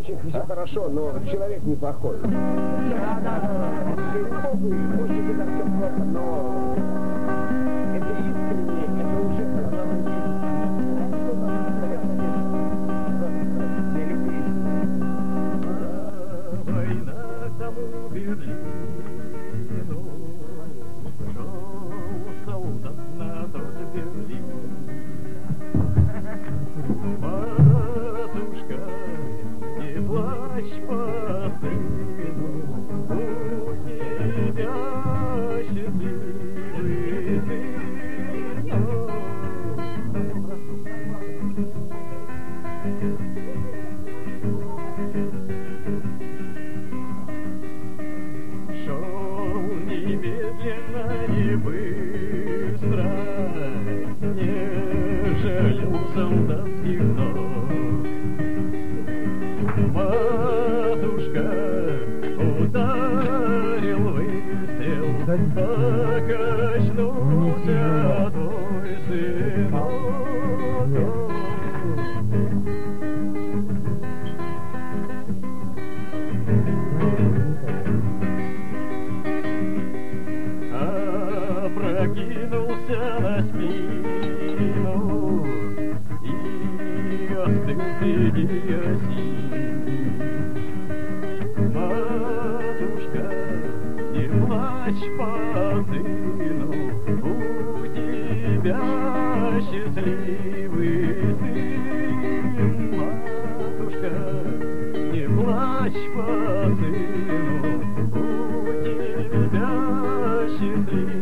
мальчик, все хорошо, но человек неплохой. Пусть это все плохо, но это искренне, это уже для любви. Война к тому Берлину, шел солдат на тот Берлин. Матушка, не плачь по сыну, у тебя счастливый сын. Шел немедленно, не быстро, не жалел солдатских ног. Матушка, ударил выстрел, покачнулся твой сынок. Опрокинулся на спину и остыл среди осин. Матушка, не плачь по сыну, у тебя счастливый сын. Матушка, не плачь по сыну, у тебя счастливый сын.